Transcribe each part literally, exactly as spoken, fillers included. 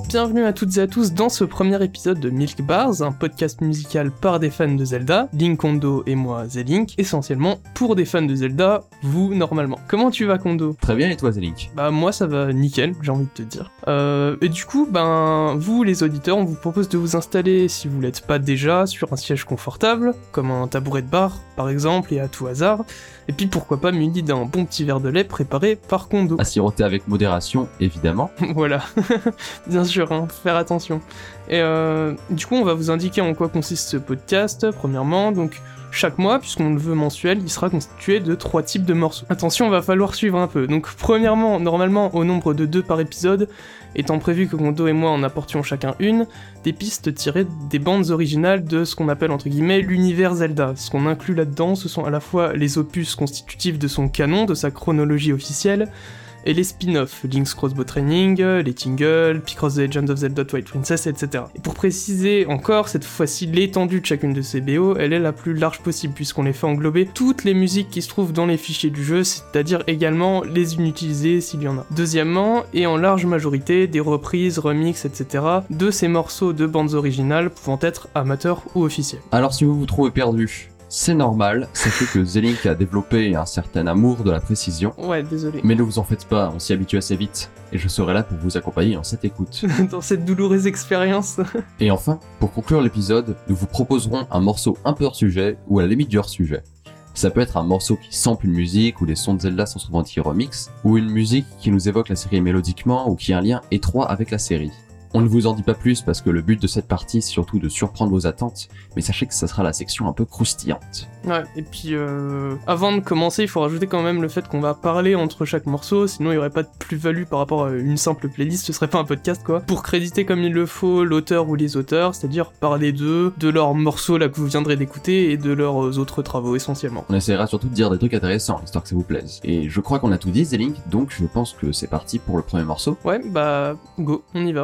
bienvenue à toutes et à tous dans ce premier épisode de Milk Bars, un podcast musical par des fans de Zelda, Link Kondo et moi Zelink, essentiellement pour des fans de Zelda, vous normalement. Comment tu vas Kondo ? Très bien et toi Zelink ? Bah moi ça va nickel, j'ai envie de te dire. Euh, et du coup, ben vous les auditeurs, on vous propose de vous installer, si vous l'êtes pas déjà, sur un siège confortable, comme un tabouret de bar par exemple, et à tout hasard, et puis pourquoi pas muni d'un bon petit verre de lait préparé par Kondo. À siroter avec modération, évidemment. Voilà, bien sûr, hein, faut faire attention. Et euh, du coup, on va vous indiquer en quoi consiste ce podcast, premièrement, donc chaque mois, puisqu'on le veut mensuel, il sera constitué de trois types de morceaux. Attention, va falloir suivre un peu. Donc premièrement, normalement, au nombre de deux par épisode, étant prévu que Kondo et moi en apportions chacun une, des pistes tirées des bandes originales de ce qu'on appelle entre guillemets l'univers Zelda. Ce qu'on inclut là-dedans, ce sont à la fois les opus constitutifs de son canon, de sa chronologie officielle, et les spin-offs, Link's Crossbow Training, les Tingle, Picross The Legend of Zelda Twilight Princess, et cetera. Et pour préciser encore, cette fois-ci, l'étendue de chacune de ces B O, elle est la plus large possible, puisqu'on les fait englober toutes les musiques qui se trouvent dans les fichiers du jeu, c'est-à-dire également les inutilisées s'il y en a. Deuxièmement, et en large majorité, des reprises, remixes, et cetera, de ces morceaux de bandes originales pouvant être amateurs ou officiels. Alors si vous vous trouvez perdu, c'est normal, sachez que Zelink a développé un certain amour de la précision. Ouais, désolé. Mais ne vous en faites pas, on s'y habitue assez vite, et je serai là pour vous accompagner en cette écoute. Dans cette douloureuse expérience. Et enfin, pour conclure l'épisode, nous vous proposerons un morceau un peu hors sujet, ou à la limite du hors sujet. Ça peut être un morceau qui sample une musique, ou les sons de Zelda sont souvent dits remix, ou une musique qui nous évoque la série mélodiquement, ou qui a un lien étroit avec la série. On ne vous en dit pas plus parce que le but de cette partie c'est surtout de surprendre vos attentes, mais sachez que ça sera la section un peu croustillante. Ouais, et puis euh, avant de commencer, il faut rajouter quand même le fait qu'on va parler entre chaque morceau, sinon il y aurait pas de plus-value par rapport à une simple playlist, ce serait pas un podcast quoi. Pour créditer comme il le faut l'auteur ou les auteurs, c'est-à-dire parler d'eux, de leurs morceaux là que vous viendrez d'écouter et de leurs autres travaux essentiellement. On essaiera surtout de dire des trucs intéressants, histoire que ça vous plaise. Et je crois qu'on a tout dit Zelink, donc je pense que c'est parti pour le premier morceau. Ouais, bah go, on y va.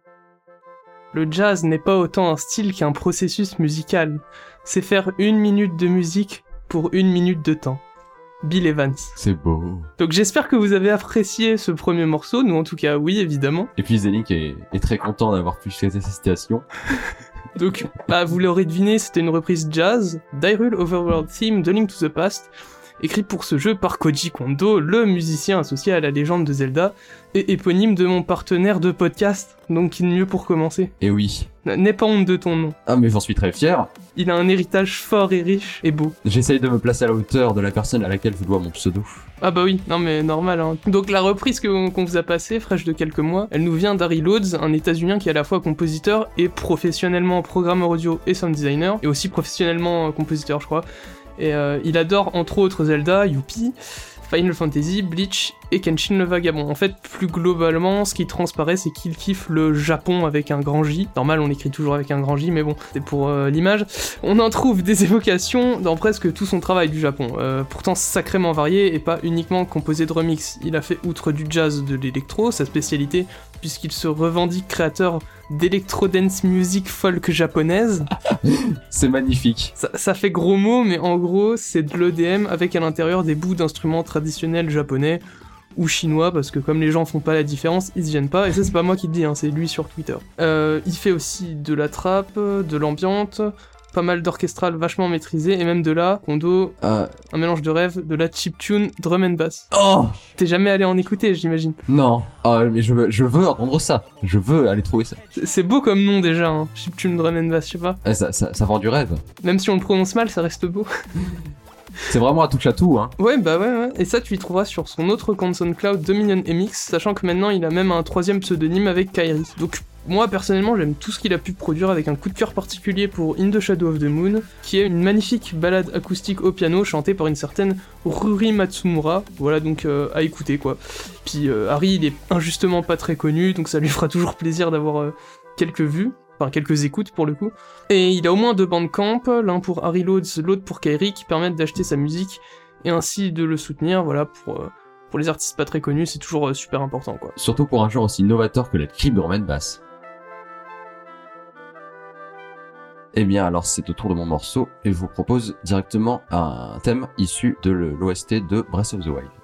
Le jazz n'est pas autant un style qu'un processus musical. C'est faire une minute de musique pour une minute de temps. Bill Evans. C'est beau. Donc j'espère que vous avez apprécié ce premier morceau, nous en tout cas oui évidemment. Et puis Zénink est, est très content d'avoir pu traiter cette citation. Donc bah, vous l'aurez deviné, c'était une reprise jazz d'Hyrule Overworld Theme de Link to the Past, écrit pour ce jeu par Koji Kondo, le musicien associé à la légende de Zelda, et éponyme de mon partenaire de podcast, donc qui de mieux pour commencer. Et oui. N'aie pas honte de ton nom. Ah mais j'en suis très fier. Il a un héritage fort et riche et beau. J'essaye de me placer à la hauteur de la personne à laquelle je dois mon pseudo. Ah bah oui, non mais normal hein. Donc la reprise que, qu'on vous a passée, fraîche de quelques mois, elle nous vient d'Harry Loads, un états-unien qui est à la fois compositeur et professionnellement programmeur audio et sound designer, et aussi professionnellement compositeur je crois. Et euh, il adore entre autres Zelda, Youpi, Final Fantasy, Bleach et Kenshin le Vagabond. En fait, plus globalement, ce qui transparaît, c'est qu'il kiffe le Japon avec un grand J. Normal, on écrit toujours avec un grand J, mais bon, c'est pour euh, l'image. On en trouve des évocations dans presque tout son travail du Japon, euh, pourtant sacrément varié et pas uniquement composé de remix. Il a fait outre du jazz de l'électro, sa spécialité, puisqu'il se revendique créateur d'électro-dance music folk japonaise. C'est magnifique. Ça, ça fait gros mots, mais en gros, c'est de l'E D M avec à l'intérieur des bouts d'instruments traditionnels japonais ou chinois, parce que comme les gens font pas la différence, ils se gênent pas, et ça c'est pas moi qui le dis, hein, c'est lui sur Twitter. Euh, il fait aussi de la trappe, de l'ambiante, pas mal d'orchestral vachement maîtrisé, et même de la, Kondo, Euh... un mélange de rêve, de la chiptune, drum and bass. Oh T'es jamais allé en écouter, j'imagine. Non. Ah mais je veux, je veux entendre ça. Je veux aller trouver ça. C'est, c'est beau comme nom déjà, hein. Chiptune, drum and bass, je sais pas. Eh, ça, ça, ça vend du rêve. Même si on le prononce mal, ça reste beau. C'est vraiment un touche à tout, hein. Ouais, bah ouais, ouais. Et ça, tu y trouveras sur son autre compte SoundCloud, Dominion M X, sachant que maintenant, il a même un troisième pseudonyme avec Kairi. Donc, moi, personnellement, j'aime tout ce qu'il a pu produire avec un coup de cœur particulier pour In the Shadow of the Moon, qui est une magnifique ballade acoustique au piano chantée par une certaine Ruri Matsumura. Voilà, donc euh, à écouter, quoi. Puis euh, Harry, il est injustement pas très connu, donc ça lui fera toujours plaisir d'avoir euh, quelques vues. Enfin, quelques écoutes pour le coup. Et il a au moins deux bandcamp, l'un pour Harry Loads, l'autre pour Kairi, qui permettent d'acheter sa musique et ainsi de le soutenir. Voilà, pour, euh, pour les artistes pas très connus, c'est toujours euh, super important, quoi. Surtout pour un genre aussi novateur que la clip drum and bass. Eh bien, alors c'est au tour de mon morceau et je vous propose directement un thème issu de l'O S T de Breath of the Wild.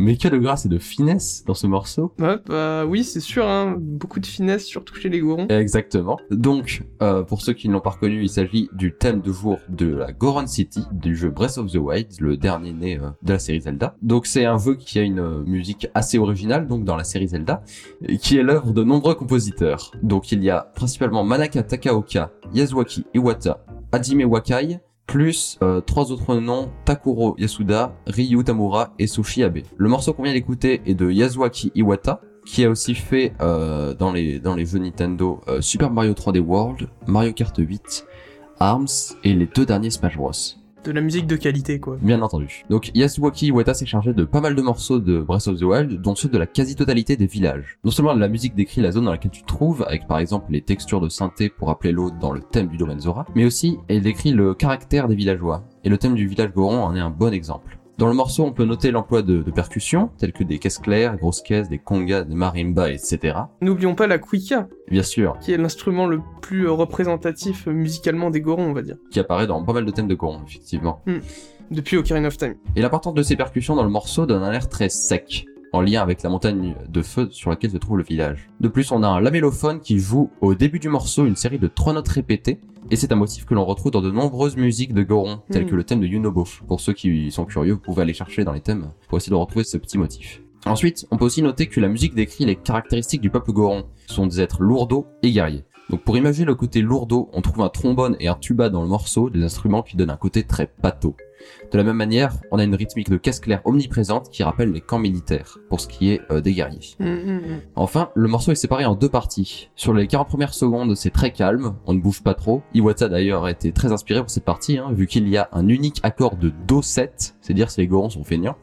Mais que de grâce et de finesse dans ce morceau. Ouais, bah oui, c'est sûr, hein. Beaucoup de finesse, surtout chez les Gorons. Exactement. Donc, euh, pour ceux qui ne l'ont pas reconnu, il s'agit du thème de jour de la Goron City, du jeu Breath of the Wild, le dernier né euh, de la série Zelda. Donc c'est un jeu qui a une euh, musique assez originale, donc dans la série Zelda, et qui est l'œuvre de nombreux compositeurs. Donc il y a principalement Manaka Takaoka, Yasuaki Iwata, Hajime Wakai, plus euh, trois autres noms, Takuro Yasuda, Ryu Tamura et Sushi Abe. Le morceau qu'on vient d'écouter est de Yasuaki Iwata, qui a aussi fait euh, dans les dans les jeux Nintendo euh, Super Mario trois D World, Mario Kart huit, ARMS et les deux derniers Smash Bros. De la musique de qualité, quoi. Bien entendu. Donc Yasuaki Iwata s'est chargé de pas mal de morceaux de Breath of the Wild, dont ceux de la quasi-totalité des villages. Non seulement la musique décrit la zone dans laquelle tu te trouves, avec par exemple les textures de synthé pour rappeler l'eau dans le thème du domaine Zora, mais aussi elle décrit le caractère des villageois. Et le thème du village Goron en est un bon exemple. Dans le morceau, on peut noter l'emploi de, de percussions, telles que des caisses claires, grosses caisses, des congas, des marimbas, et cetera. N'oublions pas la cuica, Bien sûr, qui est l'instrument le plus représentatif musicalement des Gorons, on va dire. qui apparaît dans pas mal de thèmes de Goron, effectivement. Depuis Ocarina of Time. Et l'importance de ces percussions dans le morceau donne un air très sec, en lien avec la montagne de feu sur laquelle se trouve le village. De plus, on a un lamellophone qui joue au début du morceau une série de trois notes répétées, et c'est un motif que l'on retrouve dans de nombreuses musiques de Goron, telles Mm. que le thème de Yunobo. Pour ceux qui sont curieux, vous pouvez aller chercher dans les thèmes pour essayer de retrouver ce petit motif. Ensuite, on peut aussi noter que la musique décrit les caractéristiques du peuple Goron. Ce sont des êtres lourdeaux et guerriers. Donc pour imaginer le côté lourdeau, on trouve un trombone et un tuba dans le morceau, des instruments qui donnent un côté très pâteau. De la même manière, on a une rythmique de caisse claire omniprésente qui rappelle les camps militaires, pour ce qui est euh, des guerriers. Mm, mm, mm. Enfin, le morceau est séparé en deux parties. Sur les quarante premières secondes, c'est très calme, on ne bouge pas trop. Iwata d'ailleurs a été très inspiré pour cette partie, hein, vu qu'il y a un unique accord de Do sept, c'est dire si les Gorons sont feignants.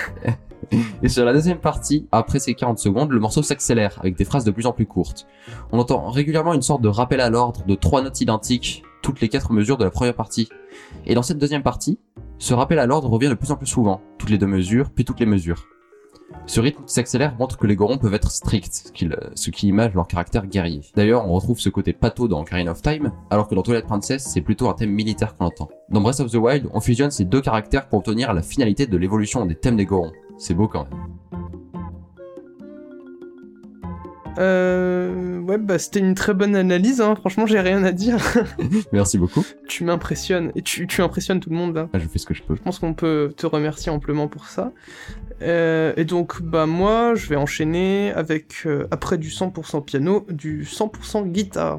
Et sur la deuxième partie, après ces quarante secondes, le morceau s'accélère, avec des phrases de plus en plus courtes. On entend régulièrement une sorte de rappel à l'ordre de trois notes identiques, toutes les quatre mesures de la première partie. Et dans cette deuxième partie, ce rappel à l'ordre revient de plus en plus souvent, toutes les deux mesures, puis toutes les mesures. Ce rythme qui s'accélère montre que les Gorons peuvent être stricts, ce qui, ce qui image leur caractère guerrier. D'ailleurs, on retrouve ce côté pâteau dans Ocarina of Time, alors que dans Twilight Princess, c'est plutôt un thème militaire qu'on entend. Dans Breath of the Wild, on fusionne ces deux caractères pour obtenir la finalité de l'évolution des thèmes des Gorons. C'est beau quand même. Euh... Ouais, bah c'était une très bonne analyse, hein. Franchement, j'ai rien à dire. Merci beaucoup. Tu m'impressionnes, et tu, tu impressionnes tout le monde, là. Ah, je fais ce que je peux. Je pense qu'on peut te remercier amplement pour ça. Euh, et donc, bah moi, je vais enchaîner avec, euh, après du cent pour cent piano, du cent pour cent guitare.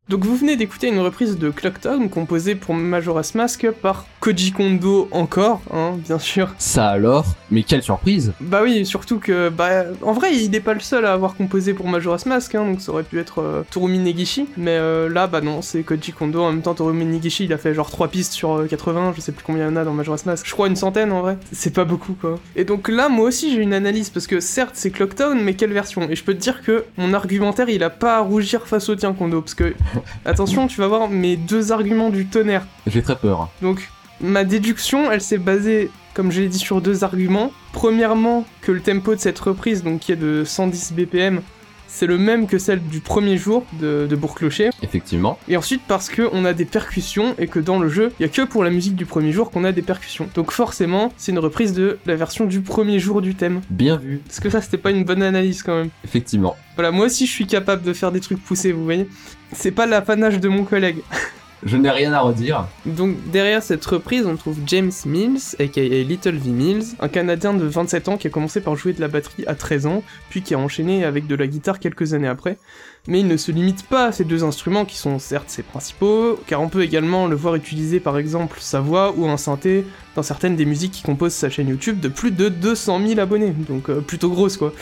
Donc vous venez d'écouter une reprise de Clocktown composée pour Majora's Mask par Koji Kondo encore, hein, bien sûr. Ça alors? Mais quelle surprise! Bah oui, surtout que, bah, en vrai, il n'est pas le seul à avoir composé pour Majora's Mask, hein, donc ça aurait pu être euh, Torumi Negishi, mais euh, là, bah non, c'est Koji Kondo. En même temps, Torumi Negishi, il a fait genre trois pistes sur euh, quatre-vingts, je sais plus combien il y en a dans Majora's Mask, je crois une centaine en vrai, c'est pas beaucoup quoi. Et donc là, moi aussi, j'ai une analyse, parce que certes, c'est Clocktown, mais quelle version? Et je peux te dire que mon argumentaire, il a pas à rougir face au tien, Kondo, parce que, attention, tu vas voir mes deux arguments du tonnerre. J'ai très peur. Donc, ma déduction, elle s'est basée, comme je l'ai dit, sur deux arguments. Premièrement, que le tempo de cette reprise, donc qui est de cent dix B P M, c'est le même que celle du premier jour de, de Bourg-Clocher. Effectivement. Et ensuite parce qu'on a des percussions et que dans le jeu, il y a que pour la musique du premier jour qu'on a des percussions. Donc forcément, c'est une reprise de la version du premier jour du thème. Bien vu. Parce que ça, c'était pas une bonne analyse quand même. Effectivement. Voilà, moi aussi je suis capable de faire des trucs poussés, vous voyez. C'est pas l'apanage de mon collègue. Je n'ai rien à redire. Donc derrière cette reprise, on trouve James Mills, aka Little V Mills, un Canadien de vingt-sept ans qui a commencé par jouer de la batterie à treize ans, puis qui a enchaîné avec de la guitare quelques années après. Mais il ne se limite pas à ces deux instruments qui sont certes ses principaux, car on peut également le voir utiliser par exemple sa voix ou un synthé dans certaines des musiques qui composent sa chaîne YouTube de plus de deux cent mille abonnés, donc euh, plutôt grosse quoi.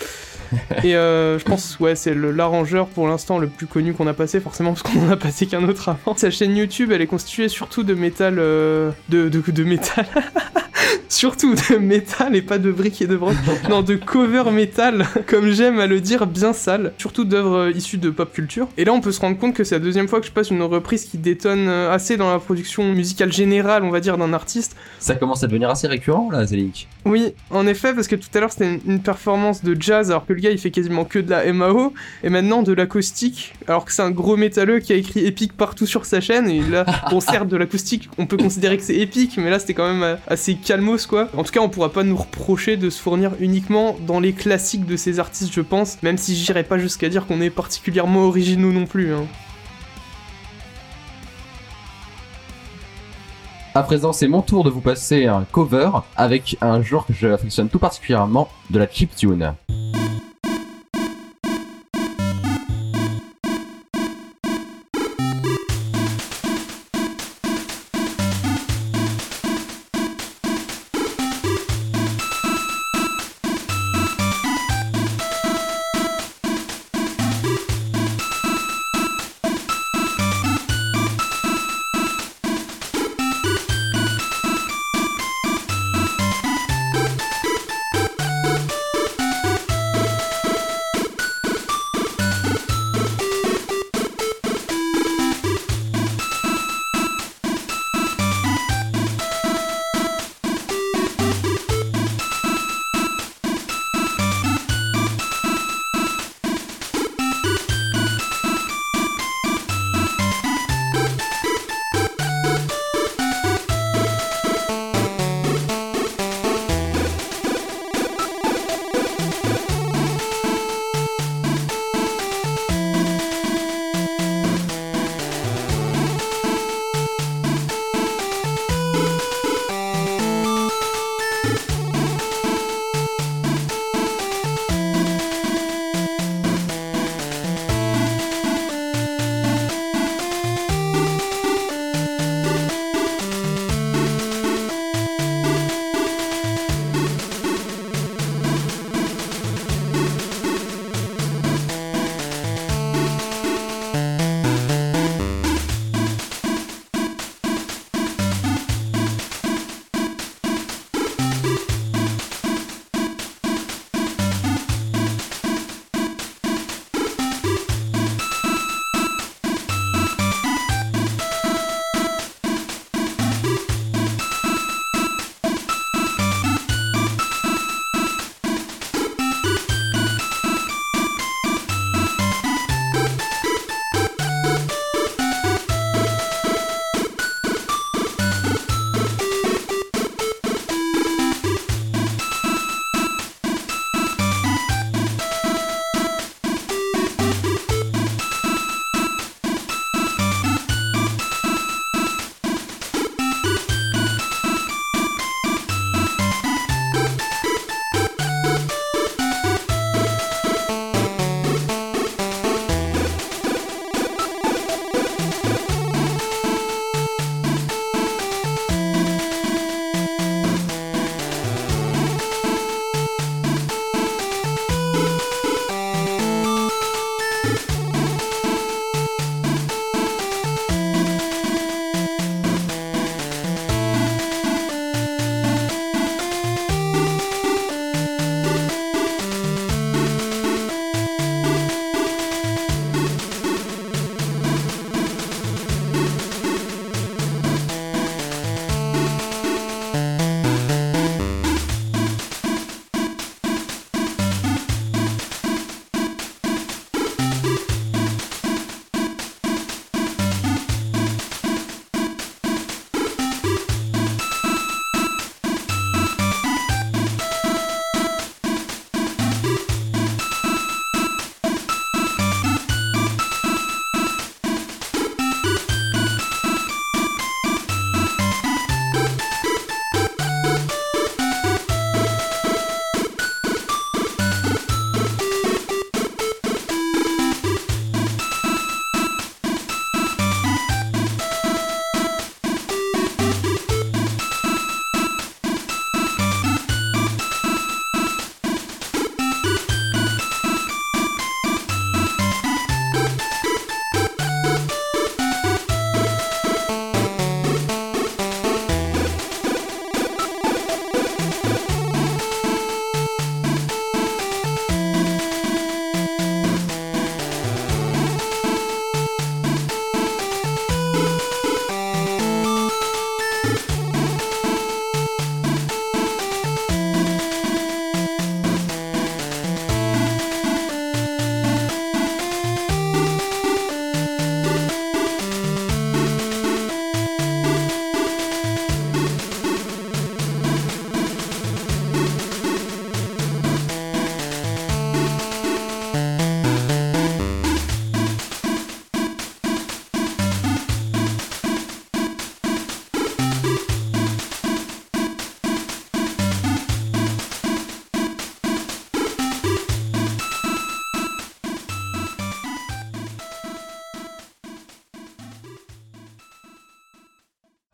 Et euh, je pense, ouais, c'est le- l'arrangeur pour l'instant le plus connu qu'on a passé, forcément, parce qu'on en a passé qu'un autre avant. Sa chaîne YouTube, elle est constituée surtout de métal. Euh, de, de, de métal. Surtout de métal et pas de briques et de broc. Non, de cover métal, comme j'aime à le dire, bien sale. Surtout d'œuvres euh, issues de pop culture. Et là, on peut se rendre compte que c'est la deuxième fois que je passe une reprise qui détonne euh, assez dans la production musicale générale, on va dire, d'un artiste. Ça commence à devenir assez récurrent là, Zelink. Oui, en effet, parce que tout à l'heure c'était une, une performance de jazz, alors que le gars il fait quasiment que de la M A O, et maintenant de l'acoustique, alors que c'est un gros métalleux qui a écrit épique partout sur sa chaîne, et là, bon certes de l'acoustique, on peut considérer que c'est épique, mais là c'était quand même euh, assez calmos quoi. En tout cas, on pourra pas nous reprocher de se fournir uniquement dans les classiques de ces artistes, je pense, même si j'irai pas jusqu'à dire qu'on est particulièrement originaux non plus, hein. À présent, c'est mon tour de vous passer un cover avec un genre que j'affectionne tout particulièrement, de la chiptune.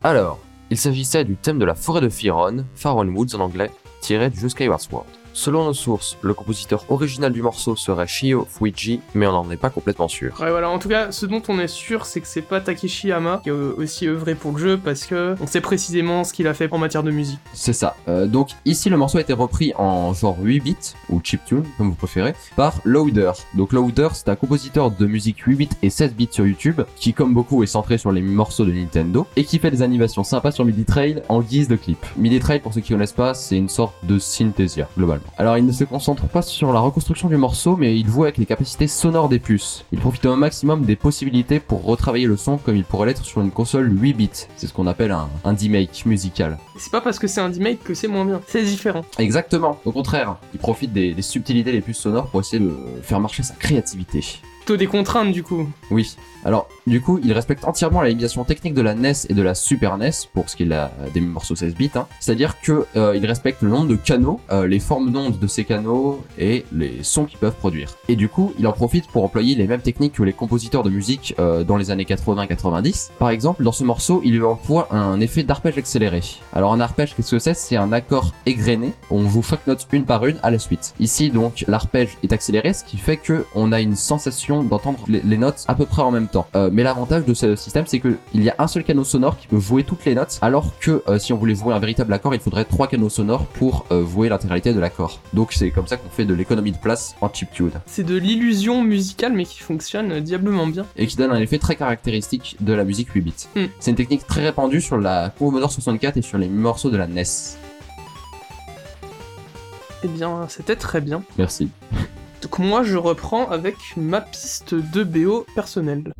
Alors, il s'agissait du thème de la forêt de Firon, Faron Woods en anglais, tiré du jeu Skyward Sword. Selon nos sources, le compositeur original du morceau serait Shio Fujii, mais on n'en est pas complètement sûr. Ouais, voilà, en tout cas, ce dont on est sûr, c'est que c'est pas Takeshi Hama qui a aussi œuvré pour le jeu, parce que on sait précisément ce qu'il a fait en matière de musique. C'est ça. Euh, donc ici, le morceau a été repris en genre huit bits, ou chiptune, comme vous préférez, par Loader. Donc Loader, c'est un compositeur de musique huit bits et seize bits sur YouTube, qui comme beaucoup est centré sur les morceaux de Nintendo, et qui fait des animations sympas sur MIDI Trail en guise de clip. MIDI Trail, pour ceux qui connaissent pas, c'est une sorte de Synthesia, globalement. Alors il ne se concentre pas sur la reconstruction du morceau, mais il joue avec les capacités sonores des puces. Il profite au maximum des possibilités pour retravailler le son comme il pourrait l'être sur une console huit bits. C'est ce qu'on appelle un, un demake musical. C'est pas parce que c'est un demake que c'est moins bien, c'est différent. Exactement, au contraire, il profite des, des subtilités des puces sonores pour essayer de faire marcher sa créativité. Plutôt des contraintes du coup. Oui. Alors, du coup, il respecte entièrement la limitation technique de la N E S et de la Super N E S pour ce qui est la, des morceaux seize bits, hein. C'est-à-dire que euh, il respecte le nombre de canaux, euh, les formes d'ondes de ces canaux et les sons qu'ils peuvent produire. Et du coup, il en profite pour employer les mêmes techniques que les compositeurs de musique euh, dans les années quatre-vingts quatre-vingt-dix. Par exemple, dans ce morceau, il lui emploie un effet d'arpège accéléré. Alors, un arpège, qu'est-ce que c'est? C'est un accord égrené. On joue chaque note une par une à la suite. Ici, donc, l'arpège est accéléré, ce qui fait que on a une sensation d'entendre les, les notes à peu près en même temps. Euh, mais l'avantage de ce système, c'est qu'il y a un seul canal sonore qui peut jouer toutes les notes, alors que euh, si on voulait jouer un véritable accord, il faudrait trois canaux sonores pour euh, jouer l'intégralité de l'accord. Donc c'est comme ça qu'on fait de l'économie de place en chiptune. C'est de l'illusion musicale, mais qui fonctionne diablement bien. Et qui donne un effet très caractéristique de la musique huit bits. Mm. C'est une technique très répandue sur la Commodore soixante-quatre et sur les morceaux de la N E S. Eh bien, c'était très bien. Merci. Donc moi, je reprends avec ma piste de B O personnelle.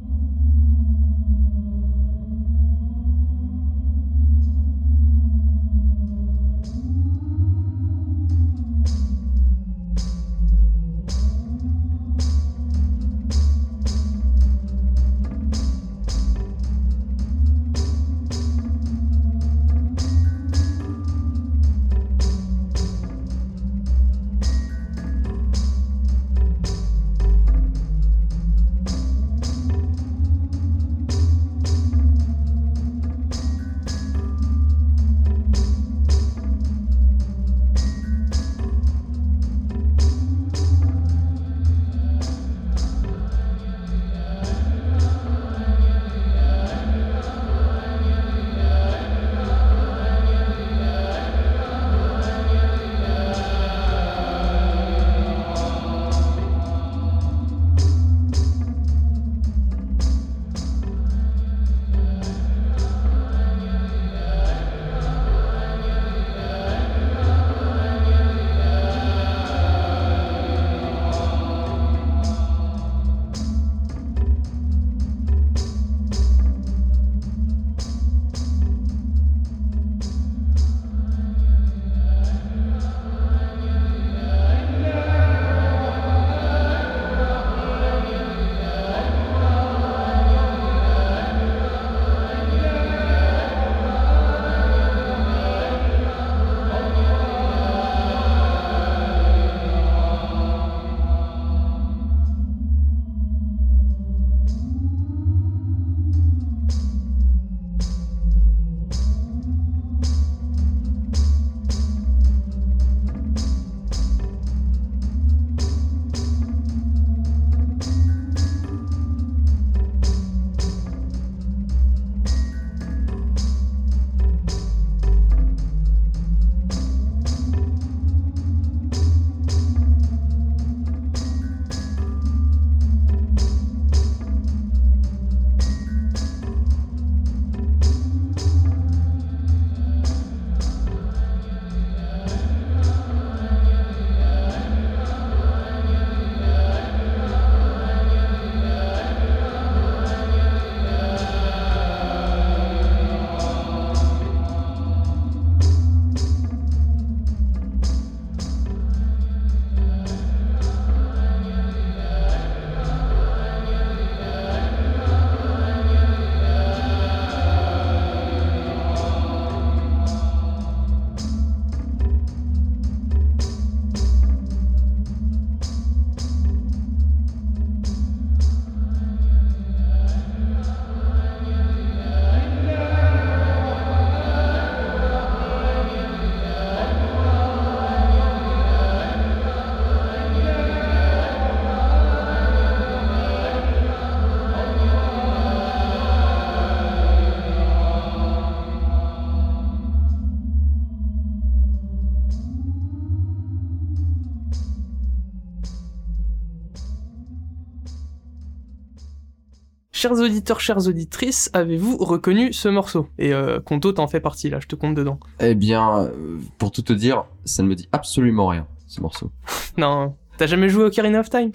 chers auditeurs, chères auditrices, avez-vous reconnu ce morceau? Et euh, Conto t'en fait partie, là, je te compte dedans. Eh bien, euh, pour tout te dire, ça ne me dit absolument rien, ce morceau. Non, t'as jamais joué Ocarina of Time?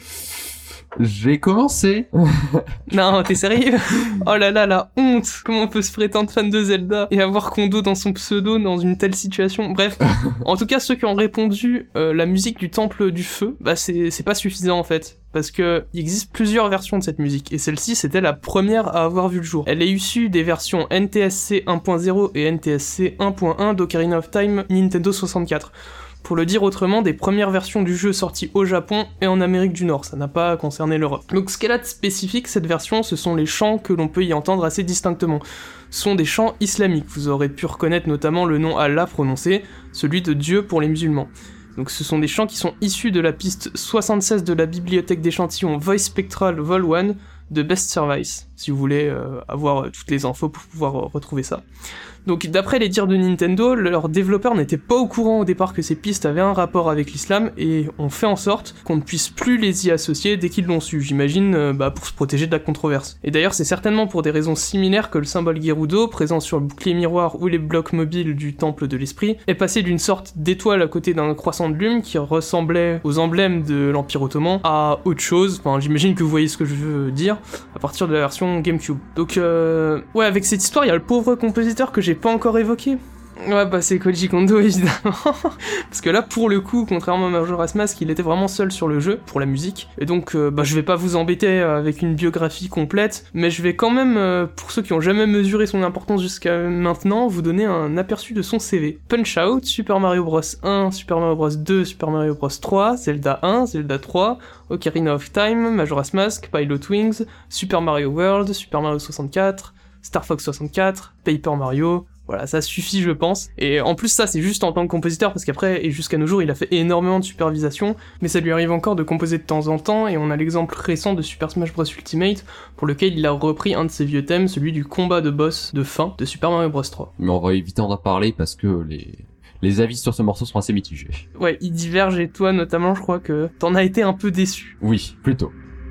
J'ai commencé. Non, t'es sérieux? Oh là là, la honte! Comment on peut se prétendre fan de Zelda et avoir Kondo dans son pseudo dans une telle situation? Bref, en tout cas, ceux qui ont répondu euh, la musique du Temple du Feu, bah c'est, c'est pas suffisant en fait. Parce que il existe plusieurs versions de cette musique, et celle-ci c'était la première à avoir vu le jour. Elle est issue des versions N T S C un point zéro et N T S C un point un d'Ocarina of Time Nintendo soixante-quatre. Pour le dire autrement, des premières versions du jeu sorties au Japon et en Amérique du Nord, ça n'a pas concerné l'Europe. Donc ce qu'elle a de spécifique, cette version, ce sont les chants que l'on peut y entendre assez distinctement. Ce sont des chants islamiques, vous aurez pu reconnaître notamment le nom Allah prononcé, celui de Dieu pour les musulmans. Donc ce sont des chants qui sont issus de la piste soixante-seize de la bibliothèque d'échantillons Voice Spectral Vol un de Best Service, si vous voulez euh, avoir euh, toutes les infos pour pouvoir euh, retrouver ça. Donc d'après les dires de Nintendo, leurs développeurs n'étaient pas au courant au départ que ces pistes avaient un rapport avec l'islam et ont fait en sorte qu'on ne puisse plus les y associer dès qu'ils l'ont su, j'imagine euh, bah, pour se protéger de la controverse. Et d'ailleurs c'est certainement pour des raisons similaires que le symbole Gerudo, présent sur le bouclier miroir ou les blocs mobiles du temple de l'esprit, est passé d'une sorte d'étoile à côté d'un croissant de lune qui ressemblait aux emblèmes de l'Empire Ottoman à autre chose, enfin j'imagine que vous voyez ce que je veux dire, à partir de la version GameCube. Donc euh... ouais, avec cette histoire, il y a le pauvre compositeur que j'ai pas encore évoqué. Ouais, bah c'est Koji Kondo évidemment. Parce que là, pour le coup, contrairement à Majora's Mask, il était vraiment seul sur le jeu, pour la musique. Et donc, euh, bah je vais pas vous embêter avec une biographie complète, mais je vais quand même, euh, pour ceux qui ont jamais mesuré son importance jusqu'à maintenant, vous donner un aperçu de son C V. Punch-Out, Super Mario Bros un, Super Mario Bros deux, Super Mario Bros trois, Zelda un, Zelda trois, Ocarina of Time, Majora's Mask, Pilot Wings, Super Mario World, Super Mario soixante-quatre, Star Fox soixante-quatre, Paper Mario... Voilà, ça suffit je pense. Et en plus ça c'est juste en tant que compositeur, parce qu'après, et jusqu'à nos jours, il a fait énormément de supervision, mais ça lui arrive encore de composer de temps en temps, et on a l'exemple récent de Super Smash Bros Ultimate, pour lequel il a repris un de ses vieux thèmes, celui du combat de boss de fin de Super Mario Bros trois. Mais on va éviter d'en parler parce que les... les avis sur ce morceau sont assez mitigés. Ouais, ils divergent, et toi notamment, je crois que t'en as été un peu déçu. Oui, plutôt.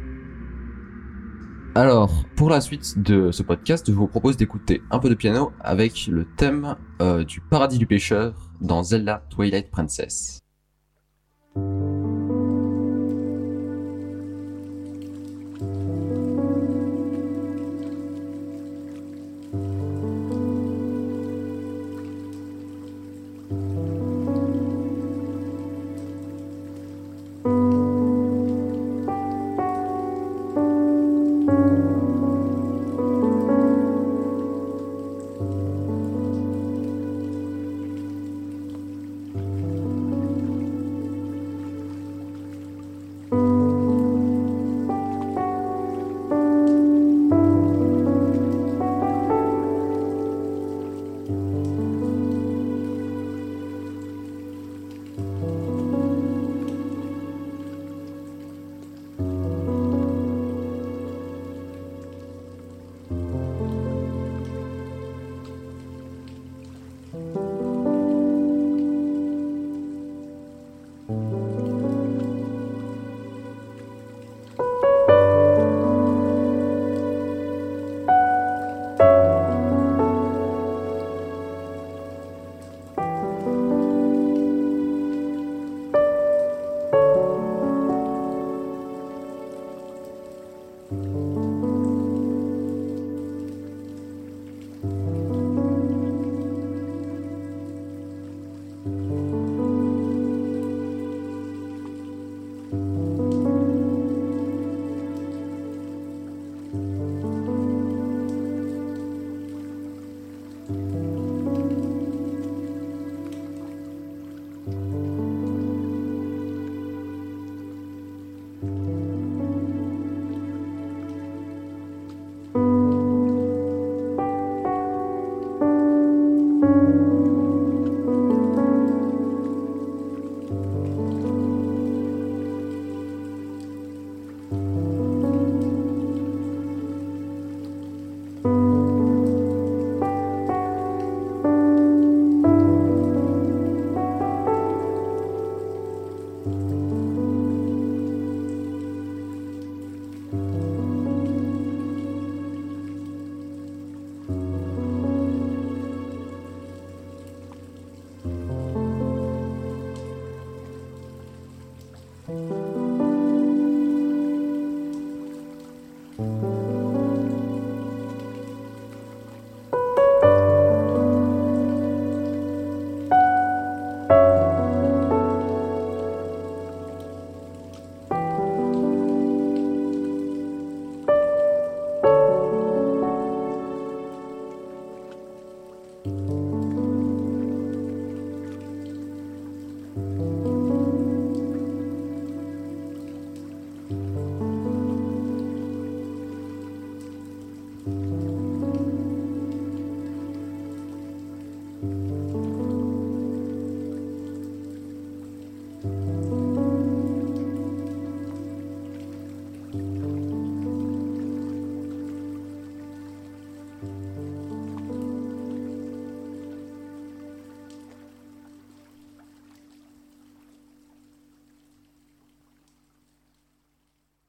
Alors, pour la suite de ce podcast, je vous propose d'écouter un peu de piano avec le thème euh, du paradis du pêcheur dans Zelda Twilight Princess.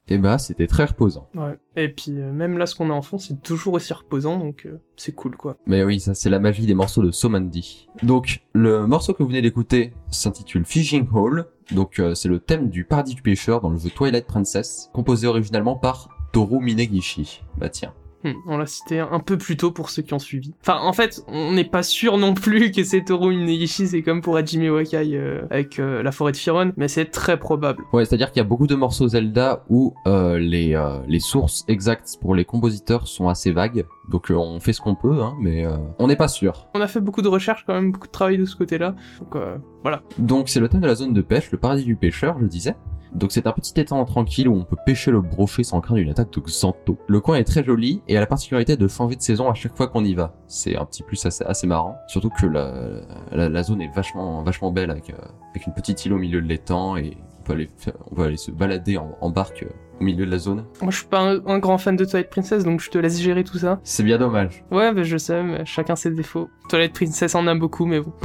Et bah, c'était très reposant. Ouais. Et puis euh, même là, ce qu'on a en fond, c'est toujours aussi reposant, donc euh, c'est cool, quoi. Mais oui, ça c'est la magie des morceaux de Somandi. Donc, le morceau que vous venez d'écouter s'intitule Fishing Hole. Donc, euh, c'est le thème du paradis du pêcheur dans le jeu Twilight Princess, composé originalement par Toru Minegishi. Bah tiens. Hmm, on l'a cité un peu plus tôt pour ceux qui ont suivi. Enfin, en fait, on n'est pas sûr non plus que c'est Toru Minegishi, c'est comme pour Hajime Wakai euh, avec euh, la forêt de Firon, mais c'est très probable. Ouais, c'est-à-dire qu'il y a beaucoup de morceaux Zelda où euh, les euh, les sources exactes pour les compositeurs sont assez vagues. Donc euh, on fait ce qu'on peut, hein, mais euh, on n'est pas sûr. On a fait beaucoup de recherches quand même, beaucoup de travail de ce côté-là, donc euh, voilà. Donc c'est le thème de la zone de pêche, le paradis du pêcheur, je disais. Donc c'est un petit étang tranquille où on peut pêcher le brochet sans craindre une attaque de Xanto. Le coin est très joli et a la particularité de changer de saison à chaque fois qu'on y va. C'est un petit plus assez, assez marrant. Surtout que la, la, la zone est vachement, vachement belle avec, euh, avec une petite île au milieu de l'étang et on peut aller, on peut aller se balader en, en barque euh, au milieu de la zone. Moi je suis pas un, un grand fan de Twilight Princess, donc je te laisse gérer tout ça. C'est bien dommage. Ouais, bah, je sais, mais chacun ses défauts. Twilight Princess en a beaucoup, mais bon.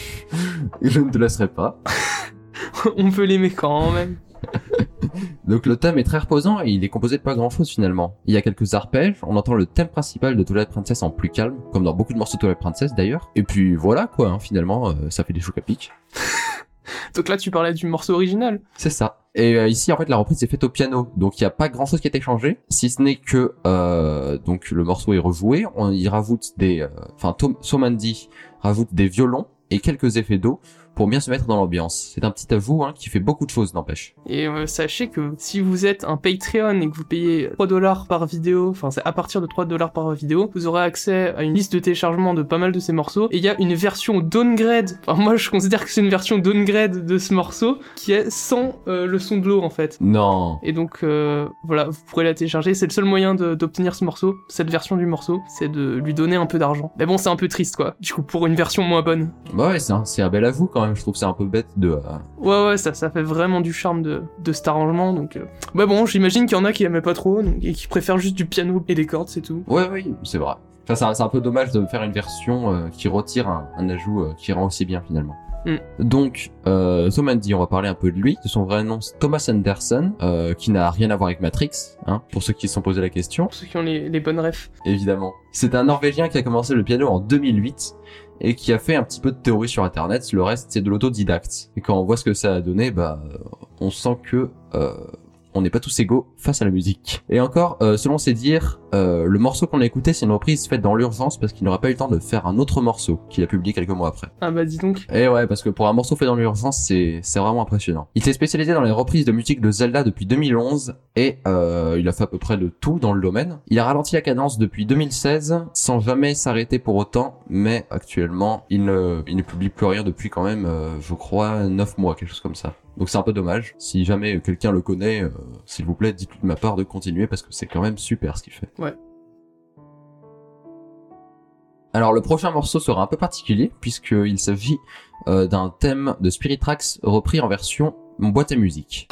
Je ne te laisserai pas. On peut l'aimer quand même. Donc le thème est très reposant et il est composé de pas grand chose finalement. Il y a quelques arpèges, on entend le thème principal de Twilight Princess en plus calme, comme dans beaucoup de morceaux de Twilight Princess d'ailleurs. Et puis voilà quoi, hein, finalement, euh, ça fait des chocs à pic. Donc là tu parlais du morceau original. C'est ça. Et euh, ici en fait la reprise est faite au piano, donc il y a pas grand chose qui a été changé, si ce n'est que euh, donc le morceau est rejoué, on y rajoute des, euh, enfin Tom Somandi rajoute des violons et quelques effets d'eau pour bien se mettre dans l'ambiance. C'est un petit ajout hein, qui fait beaucoup de choses, n'empêche. Et euh, sachez que si vous êtes un Patreon et que vous payez trois dollars par vidéo, enfin c'est à partir de trois dollars par vidéo, vous aurez accès à une liste de téléchargement de pas mal de ces morceaux, et il y a une version downgrade, enfin moi je considère que c'est une version downgrade de ce morceau, qui est sans euh, le son de l'eau en fait. Non. Et donc euh, voilà, vous pourrez la télécharger, c'est le seul moyen de- d'obtenir ce morceau, cette version du morceau, c'est de lui donner un peu d'argent. Mais bon c'est un peu triste quoi, du coup pour une version moins bonne. Bah ouais, c'est un, c'est un bel ajout quand même, je trouve que c'est un peu bête de... euh, Ouais ouais, ça, ça fait vraiment du charme de, de cet arrangement, donc... Euh... Bah bon, j'imagine qu'il y en a qui aimaient pas trop, donc, et qui préfèrent juste du piano et des cordes, c'est tout. Ouais, oui, c'est vrai. Enfin, c'est un, c'est un peu dommage de faire une version euh, qui retire un, un ajout euh, qui rend aussi bien finalement. Mm. Donc, euh, Somandi, on va parler un peu de lui. De son vrai nom, c'est Thomas Anderson, euh, qui n'a rien à voir avec Matrix, hein, pour ceux qui se sont posé la question. Pour ceux qui ont les, les bonnes refs. Évidemment. C'est un Norvégien qui a commencé le piano en deux mille huit et qui a fait un petit peu de théorie sur Internet. Le reste, c'est de l'autodidacte. Et quand on voit ce que ça a donné, bah, on sent que euh, on n'est pas tous égaux face à la musique. Et encore, euh, selon ses dires, euh, le morceau qu'on a écouté, c'est une reprise faite dans l'urgence parce qu'il n'aurait pas eu le temps de faire un autre morceau qu'il a publié quelques mois après. Ah bah dis donc. Et ouais, parce que pour un morceau fait dans l'urgence, c'est c'est vraiment impressionnant. Il s'est spécialisé dans les reprises de musique de Zelda depuis deux mille onze et euh, il a fait à peu près de tout dans le domaine. Il a ralenti la cadence depuis deux mille seize sans jamais s'arrêter pour autant, mais actuellement, il ne il ne publie plus rien depuis quand même, euh, je crois, neuf mois, quelque chose comme ça. Donc c'est un peu dommage. Si jamais quelqu'un le connaît, euh, s'il vous plaît, dites-lui de ma part de continuer parce que c'est quand même super ce qu'il fait. Ouais. Alors le prochain morceau sera un peu particulier puisqu'il s'agit euh, d'un thème de Spirit Tracks repris en version boîte à musique.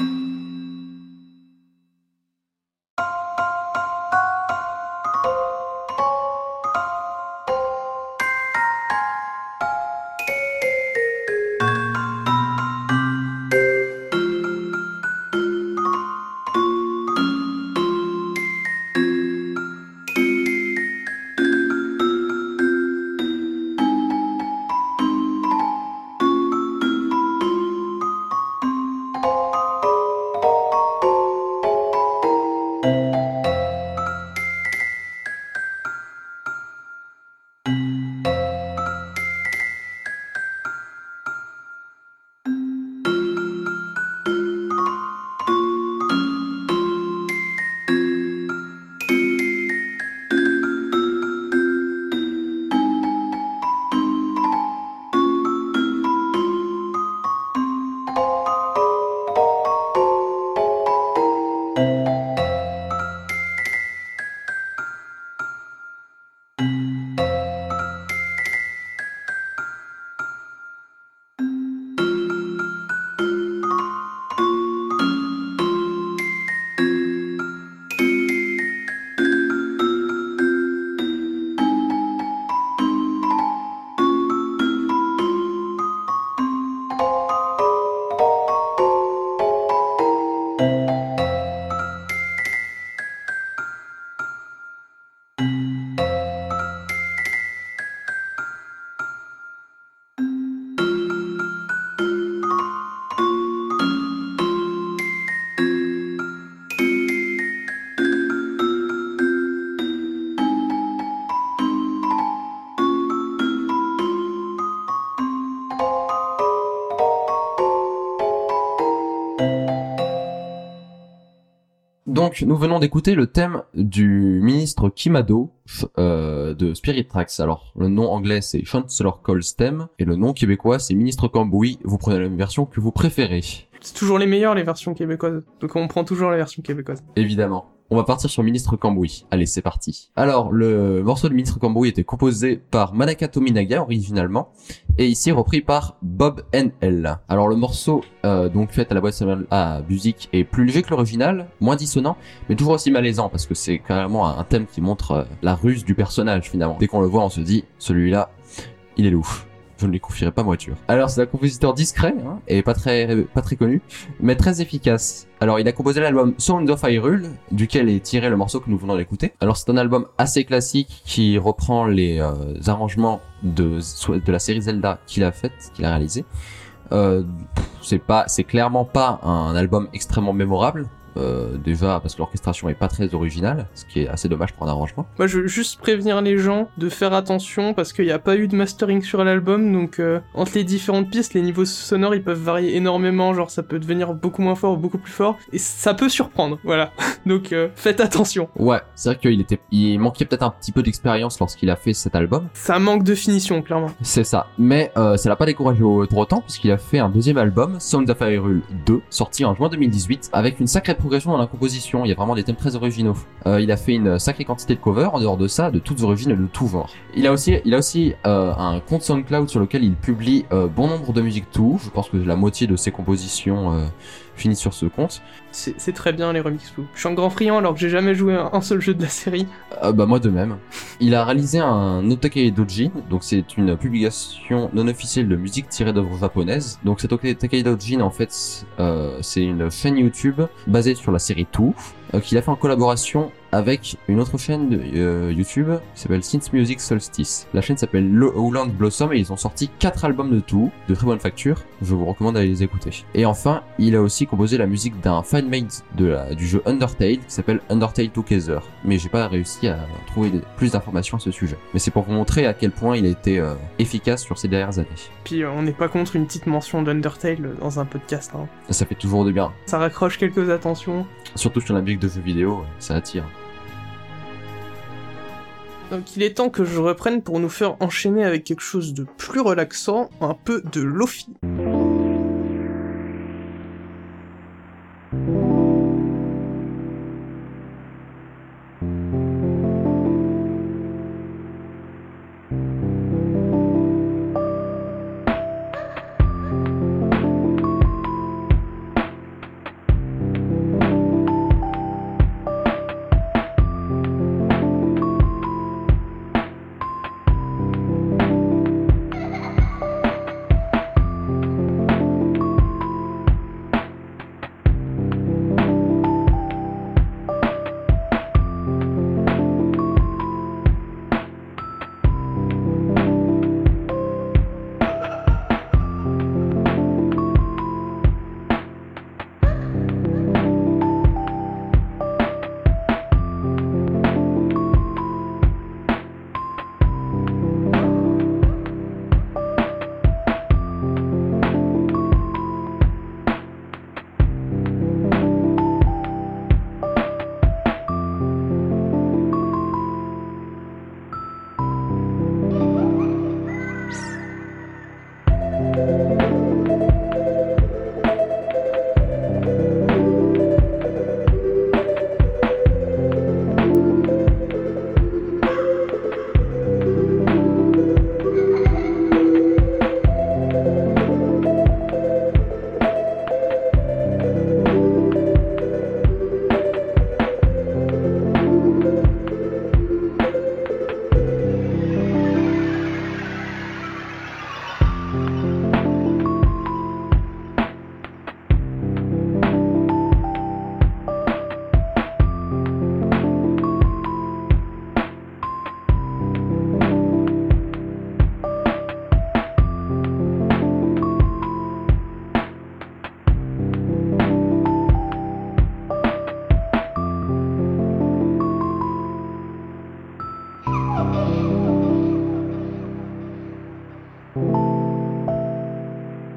Donc, nous venons d'écouter le thème du ministre Kimado euh, de Spirit Tracks. Alors, le nom anglais, c'est Chancellor Cole's Theme, et le nom québécois, c'est Ministre Cambouis. Vous prenez la version que vous préférez. C'est toujours les meilleures, les versions québécoises. Donc on prend toujours la version québécoise. Évidemment. On va partir sur Ministre Cambouis. Allez, c'est parti. Alors, le morceau de Ministre Cambouis était composé par Manaka Tominaga, originalement, et ici repris par Bob N L. Alors, le morceau, euh, donc fait à la boîte à musique, est plus léger que l'original, moins dissonant, mais toujours aussi malaisant, parce que c'est carrément un thème qui montre euh, la ruse du personnage, finalement. Dès qu'on le voit, on se dit, celui-là, il est louche. Je ne lui confierai pas voiture. Alors, c'est un compositeur discret, hein, et pas très, pas très connu, mais très efficace. Alors, il a composé l'album Sound of Hyrule, duquel est tiré le morceau que nous venons d'écouter. Alors, c'est un album assez classique qui reprend les euh, arrangements de, de la série Zelda qu'il a faite, qu'il a réalisé. Euh, c'est pas, c'est clairement pas un album extrêmement mémorable. Euh, déjà parce que l'orchestration est pas très originale, ce qui est assez dommage pour un arrangement. Moi je veux juste prévenir les gens de faire attention parce qu'il n'y a pas eu de mastering sur l'album, donc euh, entre les différentes pistes, les niveaux sonores ils peuvent varier énormément, genre ça peut devenir beaucoup moins fort ou beaucoup plus fort, et ça peut surprendre, voilà. Donc euh, faites attention. Ouais, c'est vrai qu'il était, il manquait peut-être un petit peu d'expérience lorsqu'il a fait cet album. Ça manque de finition, clairement. C'est ça, mais euh, ça l'a pas découragé au- pour autant, puisqu'il a fait un deuxième album, Sound of Hyrule deux, sorti en juin deux mille dix-huit, avec une sacrée progression dans la composition. Il y a vraiment des thèmes très originaux. Euh, il a fait une sacrée quantité de covers, en dehors de ça, de toutes origines et de tout genre. Il a aussi, il a aussi euh, un compte SoundCloud sur lequel il publie euh, bon nombre de musiques tout. Je pense que la moitié de ses compositions euh, finissent sur ce compte. C'est c'est très bien les remix fous. Je suis un grand friand alors que j'ai jamais joué à un seul jeu de la série. Euh, bah moi de même. Il a réalisé un Otakei Doujin, donc c'est une publication non officielle de musique tirée d'œuvres japonaises. Donc cet Otakei Doujin en fait, euh, c'est une chaîne YouTube basée sur la série Two, euh, qu'il a fait en collaboration avec une autre chaîne de euh, YouTube qui s'appelle Synth Music Solstice. La chaîne s'appelle Lowland Blossom et ils ont sorti quatre albums de tout, de très bonne facture. Je vous recommande d'aller les écouter. Et enfin, il a aussi composé la musique d'un fanmade de la, du jeu Undertale qui s'appelle Undertale Together. Mais j'ai pas réussi à trouver des- plus d'informations à ce sujet. Mais c'est pour vous montrer à quel point il a été euh, efficace sur ces dernières années. Puis euh, on n'est pas contre une petite mention d'Undertale dans un podcast. Hein. Ça fait toujours du bien. Ça raccroche quelques attentions. Surtout sur la musique de jeux vidéo, ça attire. Donc il est temps que je reprenne pour nous faire enchaîner avec quelque chose de plus relaxant, un peu de lofi.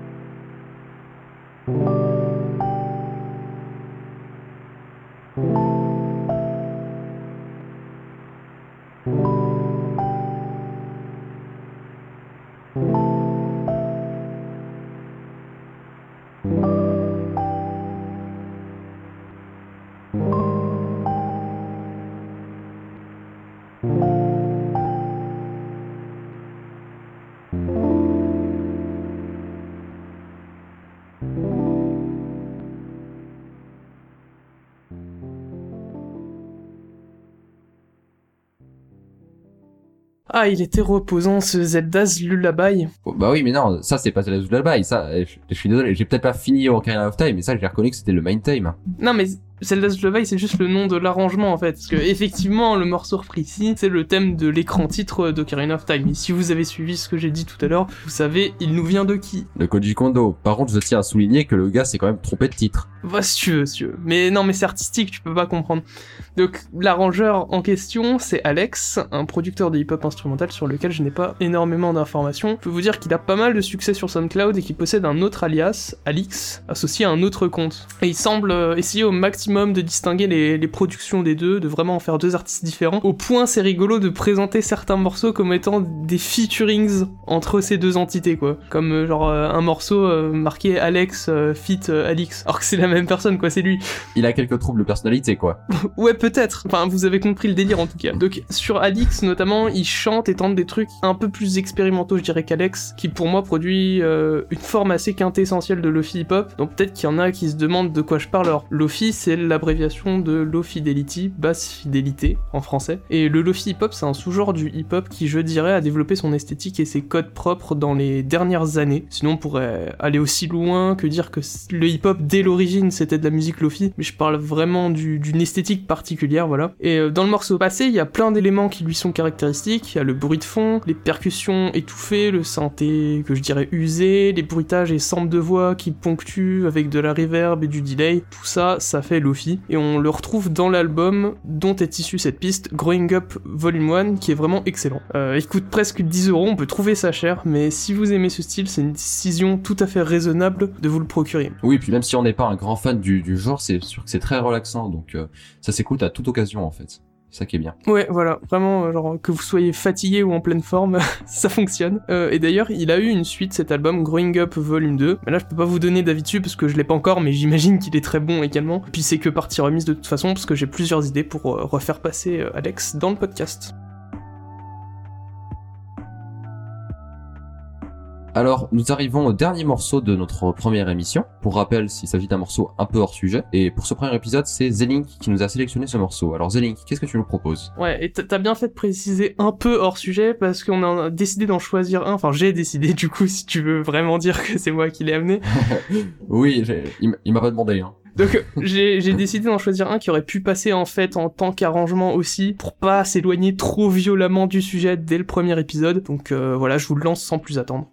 Thank you. Ah, il était reposant ce Zelda's Lullaby. Oh, bah oui, mais non, ça c'est pas Zelda's Lullaby, ça, je, je suis désolé, j'ai peut-être pas fini Ocarina of Time, mais ça j'ai reconnu que c'était le main theme. Non mais Zelda's Lullaby c'est juste le nom de l'arrangement en fait, parce que effectivement le morceau repris ici c'est le thème de l'écran titre d'Ocarina of Time. Et si vous avez suivi ce que j'ai dit tout à l'heure, vous savez il nous vient de qui? De Koji Kondo. Par contre je tiens à souligner que le gars s'est quand même trompé de titre. Va si tu veux, si tu veux. Mais non mais c'est artistique, tu peux pas comprendre. Donc l'arrangeur en question c'est Alex, un producteur de hip-hop instrumental sur lequel je n'ai pas énormément d'informations. Je peux vous dire qu'il a pas mal de succès sur SoundCloud et qu'il possède un autre alias, Alix, associé à un autre compte. Et il semble essayer au maximum de distinguer les, les productions des deux, de vraiment en faire deux artistes différents. Au point, c'est rigolo de présenter certains morceaux comme étant des featurings entre ces deux entités, quoi. Comme euh, genre euh, un morceau euh, marqué Alex euh, feat euh, Alix, alors que c'est la même personne, quoi, c'est lui. Il a quelques troubles de personnalité, quoi. Ouais, peut-être. Enfin, vous avez compris le délire en tout cas. Donc sur Alix notamment, il chante et tente des trucs un peu plus expérimentaux, je dirais, qu'Alex, qui pour moi produit euh, une forme assez quintessentielle de Lo-Fi hip-hop. Donc peut-être qu'il y en a qui se demandent de quoi je parle. Alors Lo-Fi, c'est l'abréviation de Low Fidelity, basse fidélité en français. Et le Lo-Fi hip-hop, c'est un sous-genre du hip-hop qui, je dirais, a développé son esthétique et ses codes propres dans les dernières années. Sinon, on pourrait aller aussi loin que dire que le hip-hop, dès l'origine, c'était de la musique Lo-Fi, mais je parle vraiment du, d'une esthétique particulière, voilà. Et euh, dans le morceau passé, il y a plein d'éléments qui lui sont caractéristiques. Il y a le bruit de fond, les percussions étouffées, le synthé que je dirais usé, les bruitages et samples de voix qui ponctuent avec de la reverb et du delay. Tout ça, ça fait Lo-Fi. Et on le retrouve dans l'album dont est issue cette piste, Growing Up Volume un, qui est vraiment excellent. Euh, il coûte presque dix euros, on peut trouver ça cher, mais si vous aimez ce style, c'est une décision tout à fait raisonnable de vous le procurer. Oui, puis même si on n'est pas un grand fan du, du genre, c'est sûr que c'est très relaxant, donc euh, ça s'écoute à toute occasion en fait. C'est ça qui est bien. Ouais, voilà, vraiment, genre, que vous soyez fatigué ou en pleine forme, ça fonctionne. Euh, et d'ailleurs, il a eu une suite, cet album, Growing Up Volume deux. Mais là, je peux pas vous donner d'avis dessus parce que je l'ai pas encore, mais j'imagine qu'il est très bon également. Puis c'est que partie remise de toute façon, parce que j'ai plusieurs idées pour euh, refaire passer euh, Alex dans le podcast. Alors, nous arrivons au dernier morceau de notre première émission. Pour rappel, il s'agit d'un morceau un peu hors sujet. Et pour ce premier épisode, c'est Zelink qui nous a sélectionné ce morceau. Alors Zelink, qu'est-ce que tu nous proposes? Ouais, et t'as bien fait de préciser un peu hors sujet, parce qu'on a décidé d'en choisir un. Enfin, j'ai décidé, du coup, si tu veux vraiment dire que c'est moi qui l'ai amené. Oui, il, il m'a pas demandé, hein. Donc j'ai, j'ai décidé d'en choisir un qui aurait pu passer en fait en tant qu'arrangement aussi, pour pas s'éloigner trop violemment du sujet dès le premier épisode. Donc euh, voilà, je vous le lance sans plus attendre.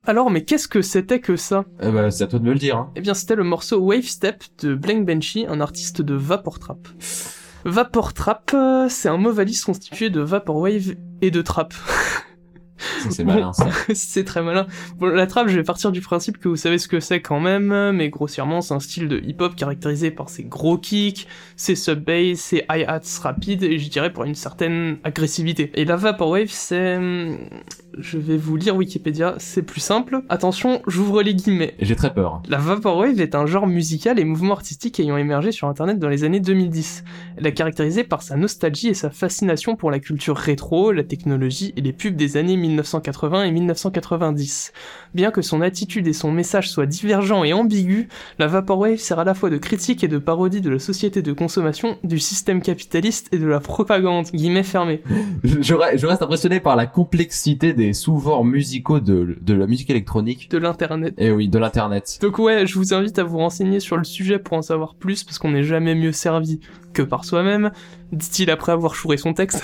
Alors, mais qu'est-ce que c'était que ça? Eh bah, c'est à toi de me le dire, hein. Eh bien, c'était le morceau Wave Step de Blank Benchy, un artiste de Vapor Trap. Vapor Trap, euh, c'est un mot valise constitué de Vaporwave et de Trap. Ça, c'est malin, ça. C'est très malin. Bon, la trap, je vais partir du principe que vous savez ce que c'est quand même, mais grossièrement, c'est un style de hip-hop caractérisé par ses gros kicks, ses sub-bass, ses hi-hats rapides, et je dirais pour une certaine agressivité. Et la Vaporwave, c'est... Je vais vous lire Wikipédia, c'est plus simple. Attention, j'ouvre les guillemets. J'ai très peur. La Vaporwave est un genre musical et mouvement artistique ayant émergé sur internet dans les années deux mille dix. Elle est caractérisée par sa nostalgie et sa fascination pour la culture rétro, la technologie et les pubs des années mille neuf cent quatre-vingts et mille neuf cent quatre-vingt-dix. Bien que son attitude et son message soient divergents et ambigus, la Vaporwave sert à la fois de critique et de parodie de la société de consommation, du système capitaliste et de la propagande. Guillemets fermés. Je, je reste impressionné par la complexité des sous-genres musicaux de, de la musique électronique. De l'internet. Et oui, de l'internet. Donc ouais, je vous invite à vous renseigner sur le sujet pour en savoir plus, parce qu'on n'est jamais mieux servi que par soi-même, dit-il après avoir chouré son texte.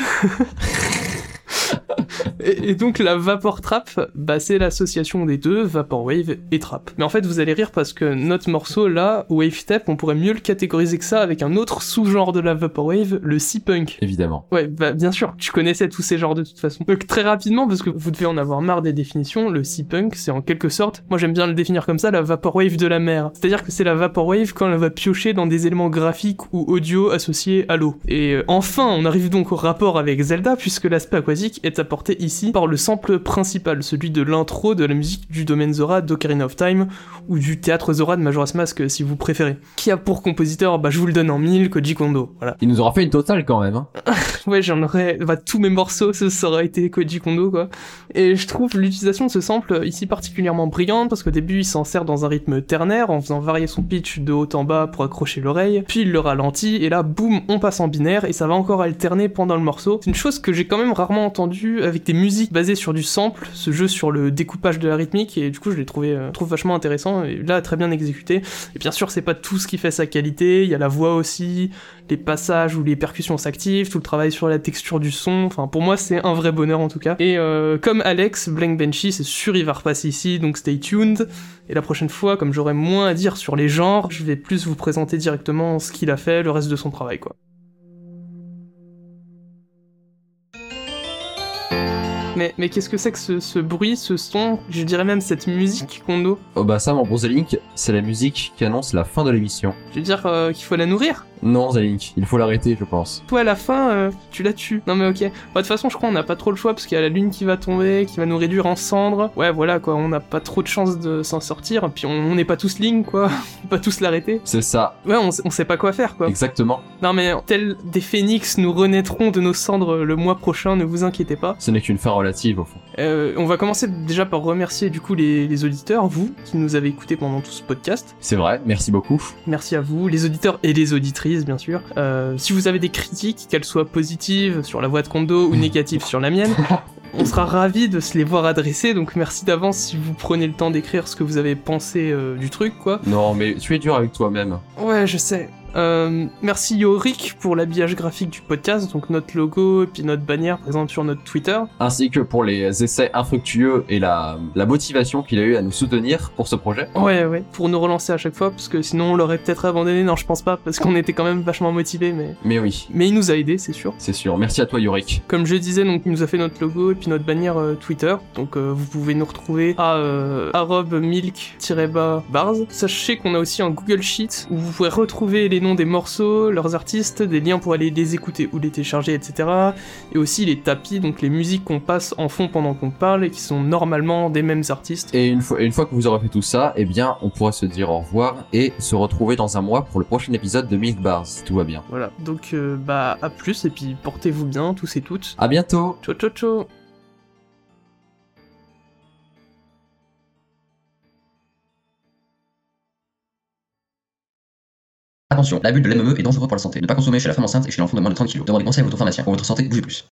Et, et donc la Vapor Trap, bah c'est l'association des deux, Vaporwave et Trap. Mais en fait vous allez rire parce que notre morceau là, Wave Step, on pourrait mieux le catégoriser que ça avec un autre sous-genre de la Vaporwave, le C-Punk. Évidemment. Ouais, bah bien sûr, tu connaissais tous ces genres de toute façon. Donc très rapidement, parce que vous devez en avoir marre des définitions, le C-Punk c'est en quelque sorte, moi j'aime bien le définir comme ça, la Vaporwave de la mer. C'est-à-dire que c'est la Vaporwave quand elle va piocher dans des éléments graphiques ou audio associés à l'eau. Et euh, enfin, on arrive donc au rapport avec Zelda, puisque l'aspect aquatique est apporté ici par le sample principal, celui de l'intro de la musique du domaine Zora d'Ocarina of Time, ou du théâtre Zora de Majora's Mask si vous préférez. Qui a pour compositeur, bah je vous le donne en mille, Koji Kondo, voilà. Il nous aura fait une totale quand même, hein. Ouais, j'en aurais, bah tous mes morceaux, ça, ça aurait été Koji Kondo, quoi. Et je trouve l'utilisation de ce sample ici particulièrement brillante, parce qu'au début il s'en sert dans un rythme ternaire, en faisant varier son pitch de haut en bas pour accrocher l'oreille, puis il le ralentit, et là, boum, on passe en binaire, et ça va encore alterner pendant le morceau. C'est une chose que j'ai quand même rarement entendue avec des musiques basées sur du sample, ce jeu sur le découpage de la rythmique, et du coup je l'ai trouvé, euh, trouve vachement intéressant, et là très bien exécuté. Et bien sûr c'est pas tout ce qui fait sa qualité, il y a la voix aussi, les passages où les percussions s'activent, tout le travail sur la texture du son, enfin pour moi c'est un vrai bonheur en tout cas. Et euh, comme Alex, Blank Benchy, c'est sûr il va repasser ici, donc stay tuned. Et la prochaine fois, comme j'aurai moins à dire sur les genres, je vais plus vous présenter directement ce qu'il a fait, le reste de son travail quoi. Mais, mais qu'est-ce que c'est que ce, ce bruit, ce son, je dirais même cette musique Kondo? Oh bah ça, mon bon Zélink, c'est la musique qui annonce la fin de l'émission. Je veux dire euh, qu'il faut la nourrir? Non, Zélink, il faut l'arrêter, je pense. Toi, à la fin, euh, tu la tues. Non mais ok. Bon, de toute façon, je crois qu'on n'a pas trop le choix, parce qu'il y a la lune qui va tomber, qui va nous réduire en cendres. Ouais, voilà, quoi, on n'a pas trop de chance de s'en sortir, puis on n'est pas tous lignes, quoi. On peut pas tous l'arrêter. C'est ça. Ouais, on, on sait pas quoi faire, quoi. Exactement. Non mais, tels des phénix, nous renaîtrons de nos cendres le mois prochain, ne vous inquiétez pas. Ce n'est qu'une fin relative, au fond. Euh, on va commencer déjà par remercier, du coup, les, les auditeurs, vous, qui nous avez écoutés pendant tout ce podcast. C'est vrai, merci beaucoup. Merci à vous, les auditeurs et les auditrices, bien sûr. Euh, si vous avez des critiques, qu'elles soient positives sur la voix de Kondo ou négatives sur la mienne, on sera ravis de se les voir adresser, donc merci d'avance si vous prenez le temps d'écrire ce que vous avez pensé euh, du truc, quoi. Non, mais tu es dur avec toi-même. Ouais, je sais. Euh, merci Yorick pour l'habillage graphique du podcast, donc notre logo et puis notre bannière présente sur notre Twitter. Ainsi que pour les essais infructueux et la, la motivation qu'il a eu à nous soutenir pour ce projet. Ouais, ouais, pour nous relancer à chaque fois, parce que sinon on l'aurait peut-être abandonné, non je pense pas, parce qu'on était quand même vachement motivés, mais... Mais oui. Mais il nous a aidés, c'est sûr. C'est sûr, merci à toi Yorick. Comme je disais, donc il nous a fait notre logo et puis notre bannière euh, Twitter, donc euh, vous pouvez nous retrouver à euh, arrobe milk-bars. Sachez qu'on a aussi un Google Sheet où vous pouvez retrouver les noms des morceaux, leurs artistes, des liens pour aller les écouter ou les télécharger, et cetera. Et aussi les tapis, donc les musiques qu'on passe en fond pendant qu'on parle et qui sont normalement des mêmes artistes. Et une fois, une fois que vous aurez fait tout ça, eh bien, on pourra se dire au revoir et se retrouver dans un mois pour le prochain épisode de Milk Bars, si tout va bien. Voilà, donc euh, bah à plus et puis portez-vous bien tous et toutes. À bientôt. Ciao ciao ciao. Attention, l'abus de l'M M E est dangereux pour la santé. Ne pas consommer chez la femme enceinte et chez l'enfant de moins de trente kilos. Demandez conseil à votre pharmacien. Pour votre santé, bougez plus.